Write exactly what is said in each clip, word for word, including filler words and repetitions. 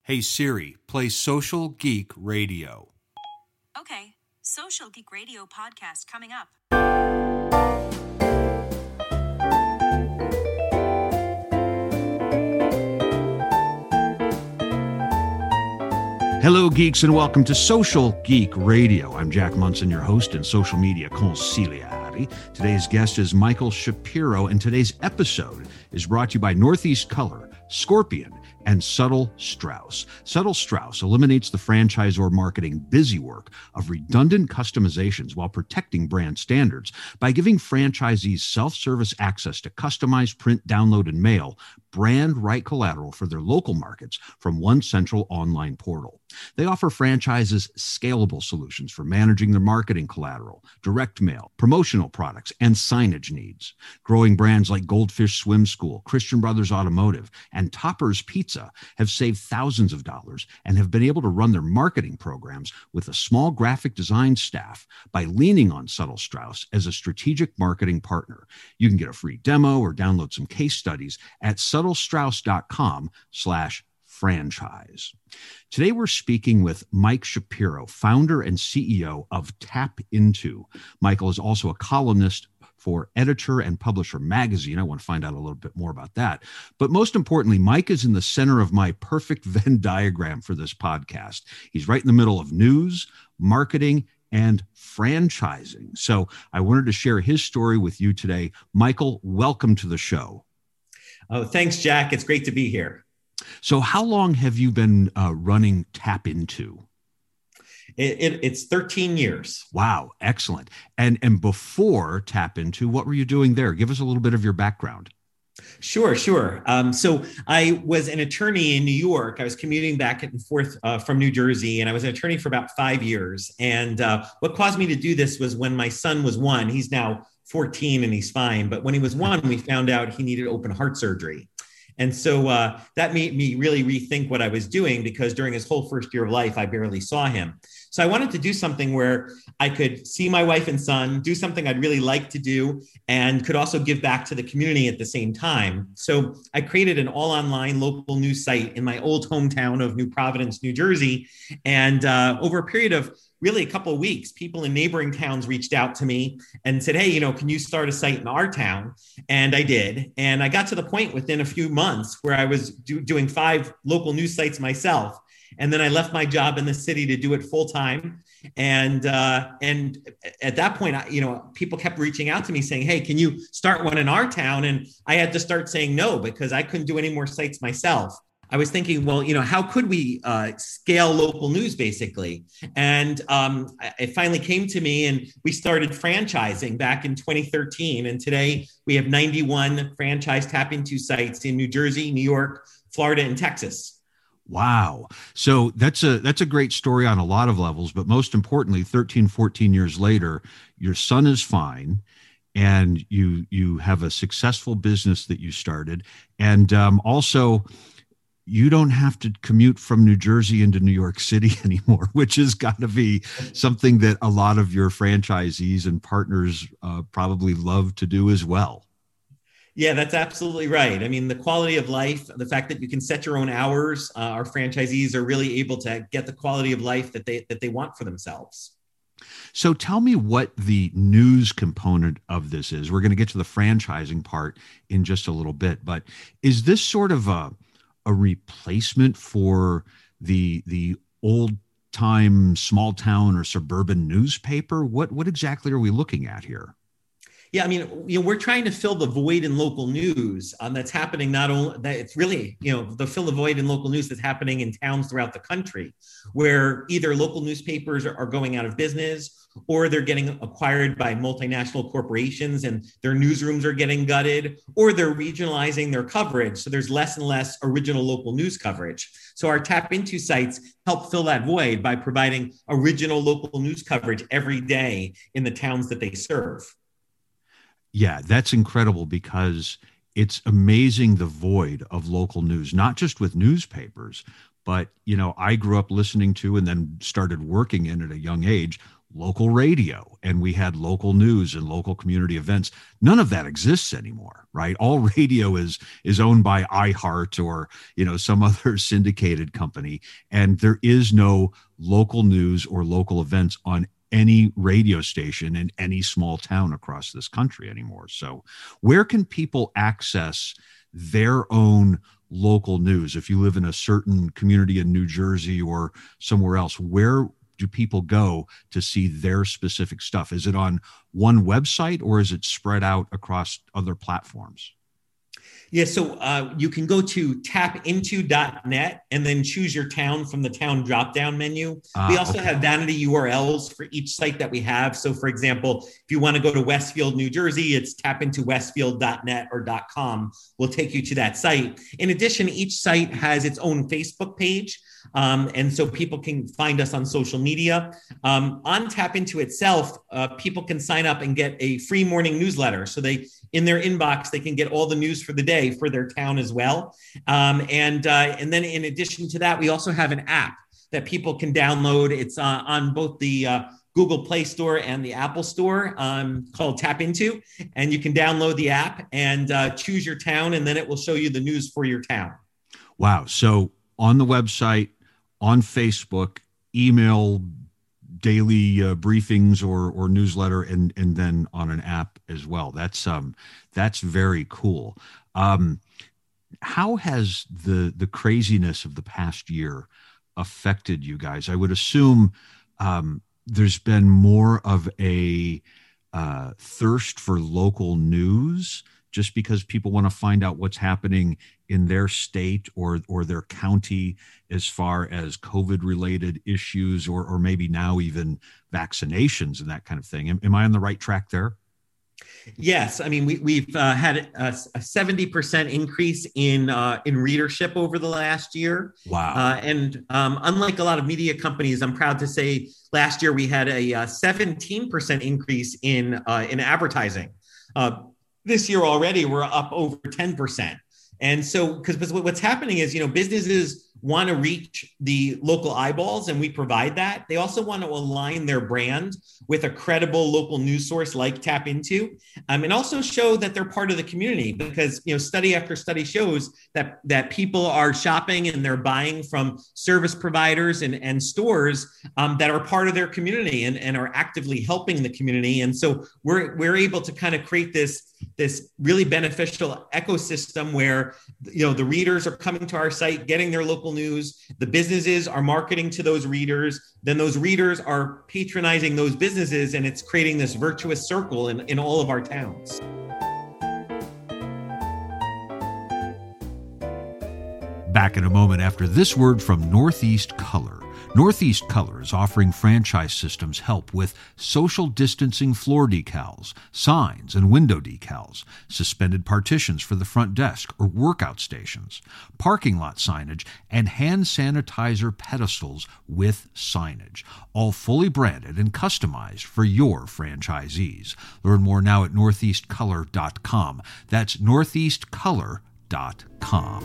Hey Siri, play Social Geek Radio. Okay, Social Geek Radio podcast coming up. Hello, geeks, and welcome to Social Geek Radio. I'm Jack Munson, your host and social media consigliere. Today's guest is Michael Shapiro, and today's episode is brought to you by Northeast Color, Scorpion, and Subtle Strauss. Subtle Strauss eliminates the franchisor marketing busywork of redundant customizations while protecting brand standards by giving franchisees self-service access to customized print, download, and mail brand right collateral for their local markets from one central online portal. They offer franchises scalable solutions for managing their marketing collateral, direct mail, promotional products, and signage needs. Growing brands like Goldfish Swim School, Christian Brothers Automotive, and Topper's Pizza have saved thousands of dollars and have been able to run their marketing programs with a small graphic design staff by leaning on Subtle Strauss as a strategic marketing partner. You can get a free demo or download some case studies at subtlestrauss.com slash franchise. Today, we're speaking with Mike Shapiro, founder and C E O of Tap Into. Michael is also a columnist for Editor and Publisher Magazine. I want to find out a little bit more about that. But most importantly, Mike is in the center of my perfect Venn diagram for this podcast. He's right in the middle of news, marketing, and franchising. So I wanted to share his story with you today. Michael, welcome to the show. Oh, thanks, Jack. It's great to be here. So how long have you been uh, running Tap Into? It, it, it's thirteen years. Wow, excellent. And and before Tap Into, what were you doing there? Give us a little bit of your background. Sure, sure. Um, so I was an attorney in New York. I was commuting back and forth uh, from New Jersey, and I was an attorney for about five years. And uh, what caused me to do this was when my son was one. He's now fourteen and he's fine. But when he was one, we found out he needed open heart surgery. And so uh, that made me really rethink what I was doing, because during his whole first year of life, I barely saw him. So I wanted to do something where I could see my wife and son, do something I'd really like to do, and could also give back to the community at the same time. So I created an all online local news site in my old hometown of New Providence, New Jersey. And uh, over a period of really a couple of weeks, people in neighboring towns reached out to me and said, hey, you know, can you start a site in our town? And I did. And I got to the point within a few months where I was do- doing five local news sites myself. And then I left my job in the city to do it full time. And uh, and at that point, I, you know, people kept reaching out to me saying, hey, can you start one in our town? And I had to start saying no, because I couldn't do any more sites myself. I was thinking, well, you know, how could we uh, scale local news, basically? And um, it finally came to me, and we started franchising back in twenty thirteen. And today we have ninety-one franchise Tap Into sites in New Jersey, New York, Florida, and Texas. Wow. So that's a that's a great story on a lot of levels. But most importantly, thirteen, fourteen years later, your son is fine. And you you have a successful business that you started. And um, also, you don't have to commute from New Jersey into New York City anymore, which has got to be something that a lot of your franchisees and partners uh, probably love to do as well. Yeah, that's absolutely right. I mean, the quality of life, the fact that you can set your own hours, uh, our franchisees are really able to get the quality of life that they that they want for themselves. So tell me what the news component of this is. We're going to get to the franchising part in just a little bit, but is this sort of a a replacement for the the old time small town or suburban newspaper? What what exactly are we looking at here? Yeah, I mean, you know, we're trying to fill the void in local news um, that's happening. Not only that, it's really, you know, the fill the void in local news that's happening in towns throughout the country, where either local newspapers are, are going out of business, or they're getting acquired by multinational corporations and their newsrooms are getting gutted, or they're regionalizing their coverage. So there's less and less original local news coverage. So our Tap Into sites help fill that void by providing original local news coverage every day in the towns that they serve. Yeah, that's incredible, because it's amazing the void of local news, not just with newspapers, but, you know, I grew up listening to and then started working in at a young age local radio and we had local news and local community events. None of that exists anymore, right? All radio is is owned by iHeart or, you know, some other syndicated company, and there is no local news or local events on any radio station in any small town across this country anymore. So where can people access their own local news? If you live in a certain community in New Jersey or somewhere else, where do people go to see their specific stuff? Is it on one website or is it spread out across other platforms? Yeah, so uh, you can go to tap into dot net and then choose your town from the town drop-down menu. Ah, we also okay. have vanity U R Ls for each site that we have. So for example, if you want to go to Westfield, New Jersey, it's tap into westfield dot net or .com. We'll take you to that site. In addition, each site has its own Facebook page. Um, and so people can find us on social media. Um, on Tap Into itself, uh, people can sign up and get a free morning newsletter. So they, in their inbox, they can get all the news for the day for their town as well. Um, and, uh, and then in addition to that, we also have an app that people can download. It's uh, on both the uh, Google Play Store and the Apple Store um, called Tap Into. And you can download the app and uh, choose your town, and then it will show you the news for your town. Wow. So on the website, on Facebook, email, daily uh, briefings or or newsletter, and and then on an app as well. That's um that's very cool. Um, how has the the craziness of the past year affected you guys? I would assume um, there's been more of a uh, thirst for local news, just because people want to find out what's happening in their state or or their county as far as COVID-related issues, or or maybe now even vaccinations and that kind of thing. Am, am I on the right track there? Yes, I mean we, we've uh, had a, a seventy percent increase in uh, in readership over the last year. Wow! Uh, and um, unlike a lot of media companies, I'm proud to say last year we had a, a seventeen percent increase in uh, in advertising. Uh, this year already we're up over ten percent. And so, because what's happening is, you know, businesses want to reach the local eyeballs, and we provide that. They also want to align their brand with a credible local news source like Tap Into, um, and also show that they're part of the community, because, you know, study after study shows that that people are shopping and they're buying from service providers and, and stores um, that are part of their community and, and are actively helping the community. And so we're we're able to kind of create this this really beneficial ecosystem where, you know, the readers are coming to our site, getting their local news, the businesses are marketing to those readers, then those readers are patronizing those businesses, and it's creating this virtuous circle in, in all of our towns. Back in a moment after this word from Northeast Color. Northeast Color is offering franchise systems help with social distancing floor decals, signs and window decals, suspended partitions for the front desk or workout stations, parking lot signage, and hand sanitizer pedestals with signage, all fully branded and customized for your franchisees. Learn more now at northeast color dot com. That's northeast color dot com.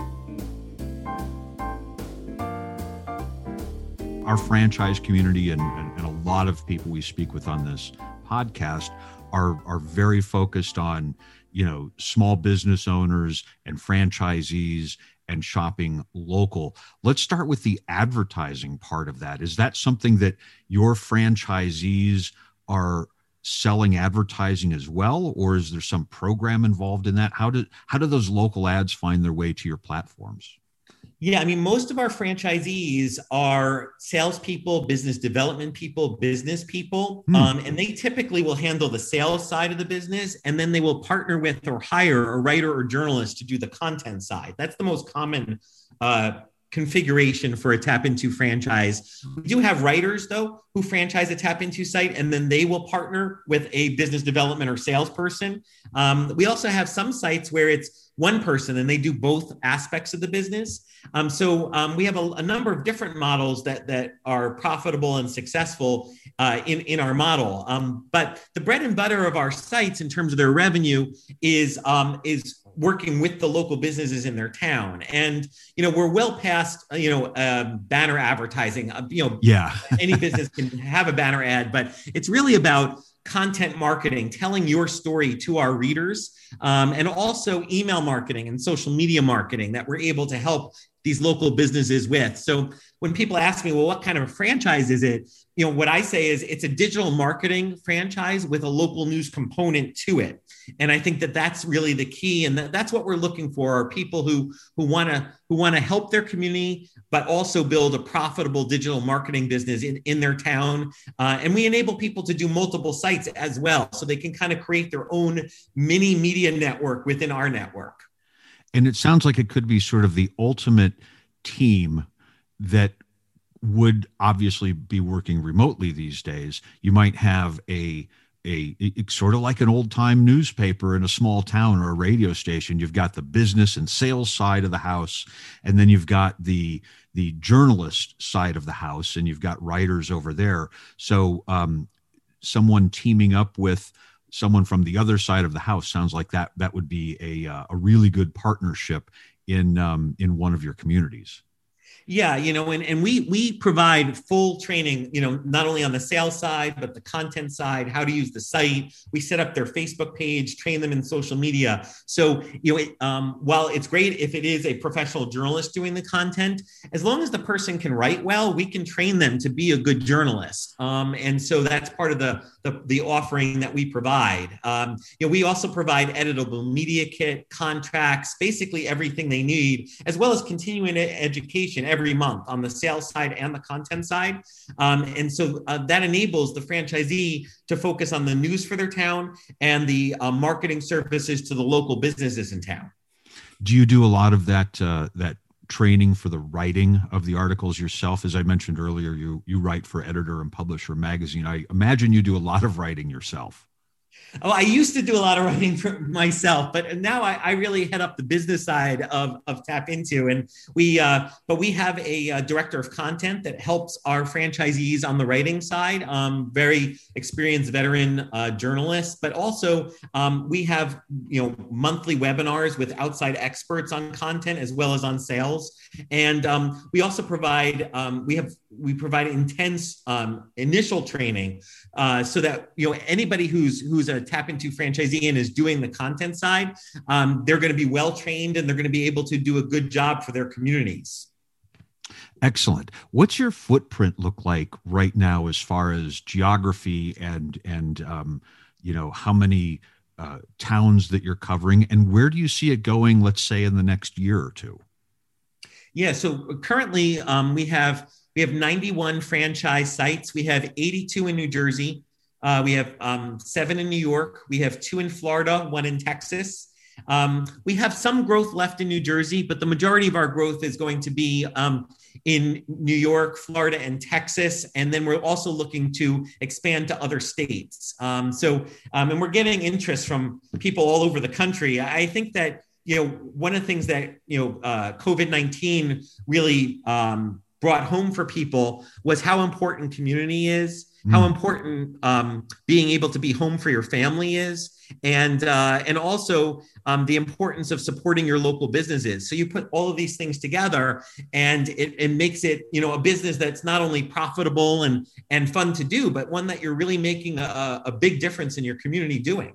Our franchise community and, and, and a lot of people we speak with on this podcast are are very focused on, you know, small business owners and franchisees and shopping local. Let's start with the advertising part of that. Is that something that your franchisees are selling advertising as well, or is there some program involved in that? How do how do those local ads find their way to your platforms? Yeah, I mean, most of our franchisees are salespeople, business development people, business people, hmm. um, and they typically will handle the sales side of the business, and then they will partner with or hire a writer or journalist to do the content side. That's the most common uh, configuration for a Tap Into franchise. We do have writers, though, who franchise a Tap Into site, and then they will partner with a business development or salesperson. Um, we also have some sites where it's one person and they do both aspects of the business. Um, so um, we have a, a number of different models that that are profitable and successful uh, in, in our model. Um, but the bread and butter of our sites in terms of their revenue is, um, is working with the local businesses in their town. And, you know, we're well past, you know, uh, banner advertising. Uh, you know, yeah, any business can have a banner ad, but it's really about content marketing, telling your story to our readers, um, and also email marketing and social media marketing that we're able to help these local businesses with. So when people ask me, well, what kind of a franchise is it? You know, what I say is it's a digital marketing franchise with a local news component to it. And I think that that's really the key. And that, that's what we're looking for, are people who who want to who want to help their community, but also build a profitable digital marketing business in, in their town. Uh, and we enable people to do multiple sites as well, so they can kind of create their own mini media network within our network. And it sounds like it could be sort of the ultimate team that would obviously be working remotely these days. You might have a, a, a sort of like an old time newspaper in a small town or a radio station. You've got the business and sales side of the house, and then you've got the the journalist side of the house, and you've got writers over there. So um, someone teaming up with someone from the other side of the house sounds like that that would be a uh, a really good partnership in um, in one of your communities. Yeah, you know, and, and we we provide full training, you know, not only on the sales side, but the content side, how to use the site. We set up their Facebook page, train them in social media. So, you know, it, um, while it's great if it is a professional journalist doing the content, as long as the person can write well, we can train them to be a good journalist. Um, and so that's part of the the, the offering that we provide. Um, you know, we also provide editable media kit, contracts, basically everything they need, as well as continuing education every month on the sales side and the content side. Um, and so uh, that enables the franchisee to focus on the news for their town and the uh, marketing services to the local businesses in town. Do you do a lot of that uh, that training for the writing of the articles yourself? As I mentioned earlier, you you write for Editor and Publisher magazine. I imagine you do a lot of writing yourself. Oh, I used to do a lot of writing for myself, but now I, I really head up the business side of, of Tap Into. And we, uh, but we have a, a director of content that helps our franchisees on the writing side, um, very experienced veteran uh, journalists, but also um, we have, you know, monthly webinars with outside experts on content as well as on sales. And um, we also provide, um, we have, we provide intense um, initial training uh, so that, you know, anybody who's, who's a Tap Into franchisee and is doing the content side, um, they're going to be well trained and they're going to be able to do a good job for their communities. Excellent. What's your footprint look like right now as far as geography and and um, you know, how many uh, towns that you're covering, and where do you see it going, let's say, in the next year or two? Yeah. So currently um, we have we have ninety-one franchise sites. We have eighty-two in New Jersey. Uh, we have um, seven in New York. We have two in Florida, one in Texas. Um, we have some growth left in New Jersey, but the majority of our growth is going to be um, in New York, Florida, and Texas. And then we're also looking to expand to other states. Um, so, um, and we're getting interest from people all over the country. I think that, you know, one of the things that, you know, uh, COVID nineteen really um, brought home for people was how important community is. How important um, being able to be home for your family is, and uh, and also um, the importance of supporting your local businesses. So you put all of these things together, and it, it makes it, you know, a business that's not only profitable and and fun to do, but one that you're really making a, a big difference in your community doing.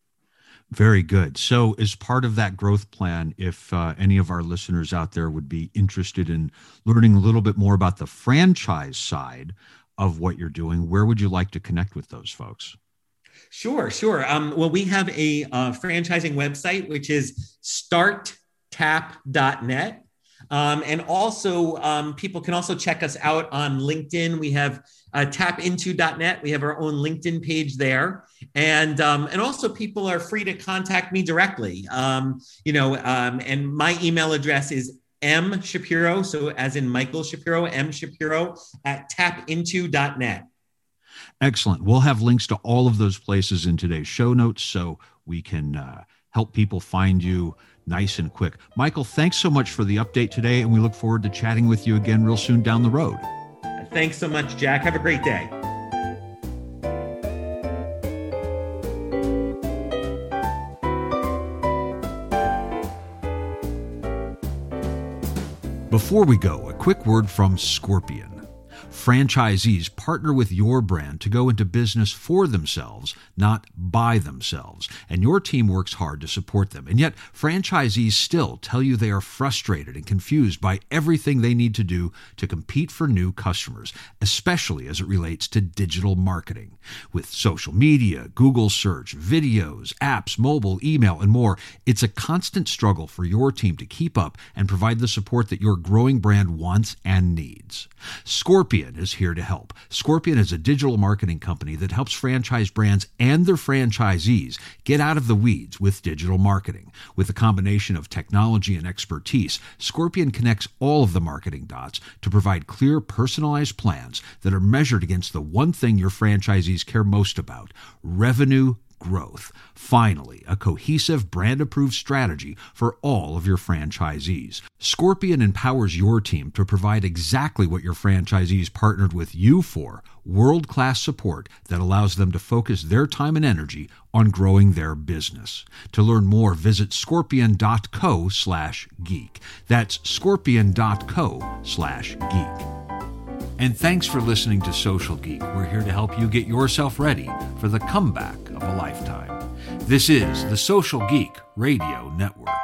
Very good. So as part of that growth plan, if uh, any of our listeners out there would be interested in learning a little bit more about the franchise side of what you're doing, where would you like to connect with those folks? Sure, sure. Um, well, we have a uh, franchising website, which is start tap dot net. Um, and also, um, people can also check us out on LinkedIn. We have uh, tap into dot net. We have our own LinkedIn page there. And um, and also, people are free to contact me directly. Um, you know, um, and my email address is M Shapiro, so as in Michael Shapiro, M Shapiro at tap into dot net. Excellent. We'll have links to all of those places in today's show notes so we can uh, help people find you nice and quick. Michael, thanks so much for the update today, and we look forward to chatting with you again real soon down the road. Thanks so much, Jack. Have a great day. Before we go, a quick word from Scorpion. Franchisees partner with your brand to go into business for themselves, not by themselves, and your team works hard to support them. And yet, franchisees still tell you they are frustrated and confused by everything they need to do to compete for new customers, especially as it relates to digital marketing. With social media, Google search, videos, apps, mobile, email, and more, it's a constant struggle for your team to keep up and provide the support that your growing brand wants and needs. Scorpion is here to help. Scorpion is a digital marketing company that helps franchise brands and their franchisees get out of the weeds with digital marketing. With a combination of technology and expertise, Scorpion connects all of the marketing dots to provide clear, personalized plans that are measured against the one thing your franchisees care most about: revenue growth. Finally, a cohesive, brand-approved strategy for all of your franchisees. Scorpion empowers your team to provide exactly what your franchisees partnered with you for: world-class support that allows them to focus their time and energy on growing their business. To learn more, visit scorpion.co slash geek. That's scorpion.co slash geek. And thanks for listening to Social Geek. We're here to help you get yourself ready for the comeback of a lifetime. This is the Social Geek Radio Network.